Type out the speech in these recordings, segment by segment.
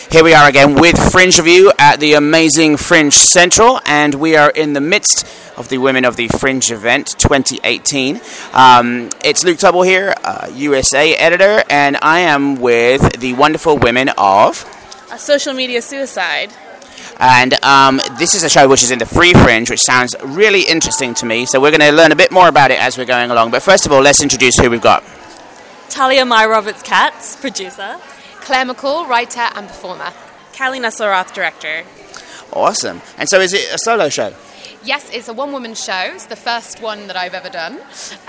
Here we are again with Fringe Review at the amazing Fringe Central, and we are in the midst of the Women of the Fringe event 2018. It's Luke Tubble here, USA editor, and I am with the wonderful women of... Social Media Suicide. And this is a show which is in the Free Fringe, which sounds really interesting to me, so we're going to learn a bit more about it as we're going along. But first of all, let's introduce who we've got. Talia Mai Roberts-Katz, producer. Claire McCall, writer and performer. Callie Nussel-Roth, director. Awesome. And so is it a solo show? Yes, it's a one-woman show. It's the first one that I've ever done.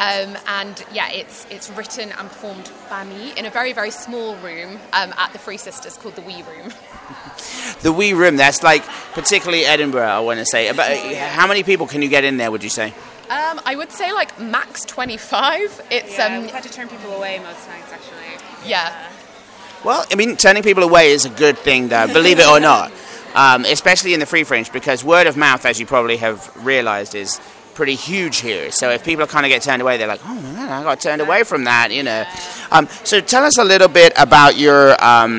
And yeah, it's written and performed by me in a very, very small room at the Free Sisters called the Wee Room. The Wee Room, that's like particularly Edinburgh, I want to say. About how many people can you get in there, would you say? I would say like max 25. We've had to turn people away most nights, actually. Yeah. Well, I mean, turning people away is a good thing, though, believe it or not. Especially in the Free Fringe, because word of mouth, as you probably have realised, is pretty huge here. So if people kind of get turned away, they're like, oh, man, I got turned away from that, you know. So tell us a little bit about your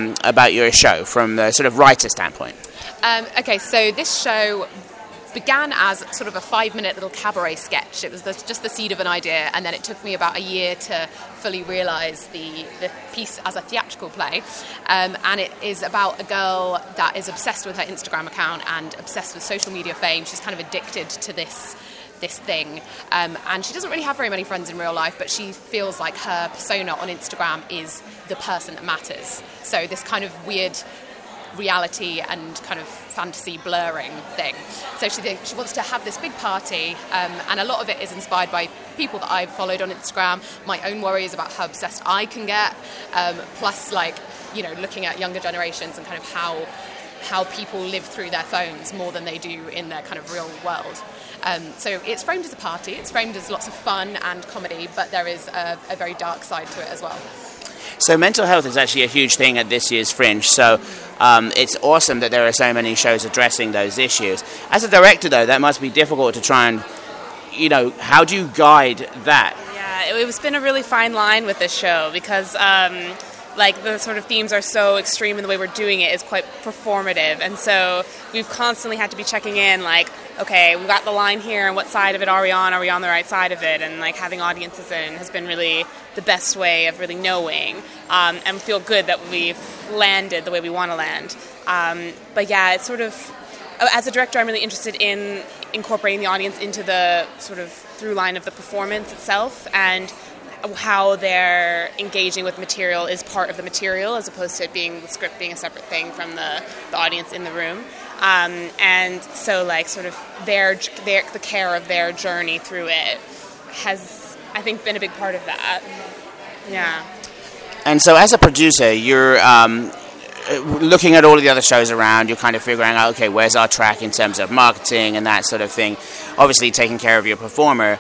show from the sort of writer standpoint. Okay, so this show began as sort of a 5-minute little cabaret sketch. It was just the seed of an idea, and then it took me about a year to fully realise the piece as a theatrical play. And it is about a girl that is obsessed with her Instagram account and obsessed with social media fame. She's kind of addicted to this thing. And she doesn't really have very many friends in real life, but she feels like her persona on Instagram is the person that matters. So this kind of weird reality and kind of fantasy blurring thing. So she wants to have this big party, and a lot of it is inspired by people that I've followed on Instagram, my own worries about how obsessed I can get, plus like, you know, looking at younger generations and kind of how people live through their phones more than they do in their kind of real world. So it's framed as a party, it's framed as lots of fun and comedy, but there is a very dark side to it as well. So mental health is actually a huge thing at this year's Fringe, so it's awesome that there are so many shows addressing those issues. As a director, though, that must be difficult to try and, you know, how do you guide that? Yeah, it's been a really fine line with this show because like the sort of themes are so extreme and the way we're doing it is quite performative, and so we've constantly had to be checking in like, okay, we've got the line here and what side of it are we on the right side of it, and like having audiences in has been really the best way of really knowing and feel good that we've landed the way we want to land. But yeah, it's sort of, as a director, I'm really interested in incorporating the audience into the sort of through line of the performance itself, and how they're engaging with material is part of the material as opposed to it being the script being a separate thing from the audience in the room. And so like sort of the care of their journey through it has, I think, been a big part of that. Yeah. And so as a producer, you're looking at all of the other shows around, you're kind of figuring out, okay, where's our track in terms of marketing and that sort of thing, obviously taking care of your performer.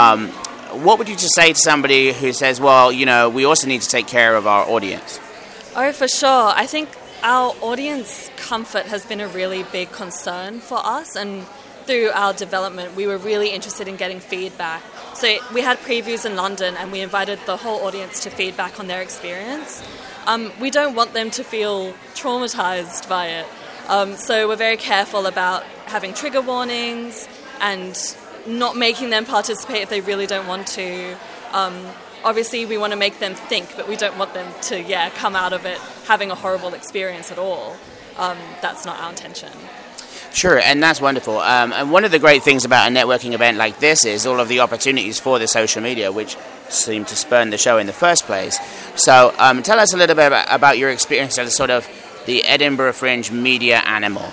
What would you just say to somebody who says, well, you know, we also need to take care of our audience? Oh, for sure. I think our audience comfort has been a really big concern for us, and through our development, we were really interested in getting feedback. So we had previews in London, and we invited the whole audience to feedback on their experience. We don't want them to feel traumatized by it. So we're very careful about having trigger warnings and not making them participate if they really don't want to. Obviously, we want to make them think, but we don't want them to, come out of it having a horrible experience at all. That's not our intention. Sure, and that's wonderful. And one of the great things about a networking event like this is all of the opportunities for the social media, which seem to spurn the show in the first place. So tell us a little bit about your experience as sort of the Edinburgh Fringe media animal.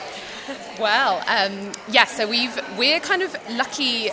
Well, so we're kind of lucky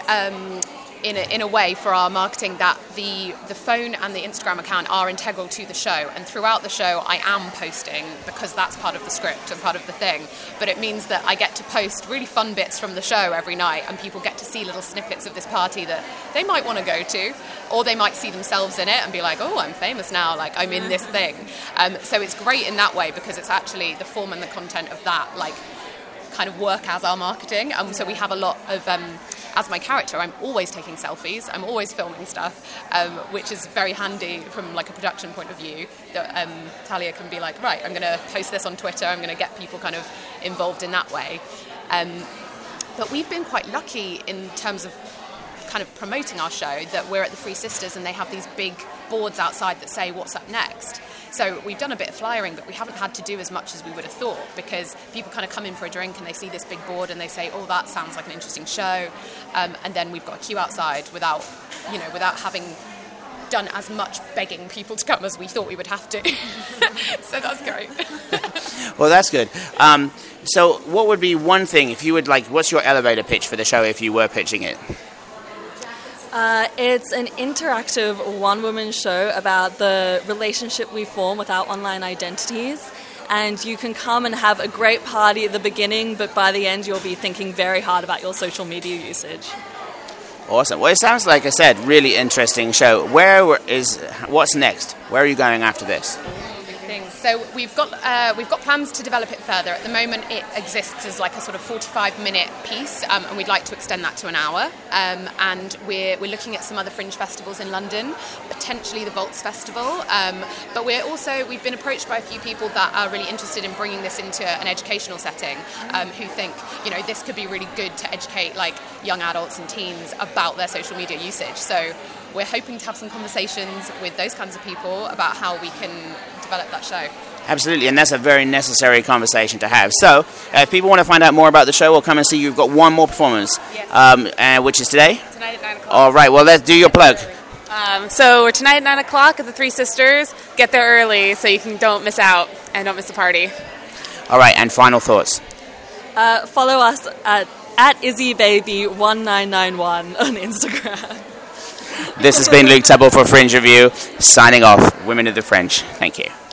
in a way for our marketing that the phone and the Instagram account are integral to the show, and throughout the show I am posting because that's part of the script and part of the thing, but it means that I get to post really fun bits from the show every night, and people get to see little snippets of this party that they might want to go to, or they might see themselves in it and be like, oh, I'm famous now, like I'm in this thing. So it's great in that way because it's actually the form and the content of that like kind of work as our marketing, so we have a lot of as my character, I'm always taking selfies, I'm always filming stuff, which is very handy from like a production point of view. That Talia can be like, right, I'm going to post this on Twitter, I'm going to get people kind of involved in that way. But we've been quite lucky in terms of kind of promoting our show that we're at the Three Sisters and they have these big boards outside that say what's up next. So we've done a bit of flyering, but we haven't had to do as much as we would have thought, because people kind of come in for a drink and they see this big board and they say, oh, that sounds like an interesting show. And then we've got a queue outside without having done as much begging people to come as we thought we would have to. So that's great. Well, that's good. So what would be one thing, if you would like, what's your elevator pitch for the show if you were pitching it? It's an interactive one-woman show about the relationship we form with our online identities. And you can come and have a great party at the beginning, but by the end you'll be thinking very hard about your social media usage. Awesome. Well, it sounds like I said, really interesting show. What's next? Where are you going after this? So we've got plans to develop it further. At the moment, it exists as like a sort of 45-minute piece, and we'd like to extend that to an hour. And we're looking at some other fringe festivals in London, potentially the Volts Festival. But we've been approached by a few people that are really interested in bringing this into an educational setting, who think this could be really good to educate like young adults and teens about their social media usage. So we're hoping to have some conversations with those kinds of people about how we can develop that show. Absolutely, and that's a very necessary conversation to have. So, if people want to find out more about the show, we'll come and see you. You've got one more performance, yes. Which is today? Tonight at 9 o'clock. All right, well, let's do your plug. So we're tonight at 9 o'clock at the Three Sisters. Get there early so you don't miss out and don't miss the party. All right, and final thoughts. Follow us at IzzyBaby1991 on Instagram. This has been Luke Tubble for Fringe Review, signing off. Women of the Fringe. Thank you.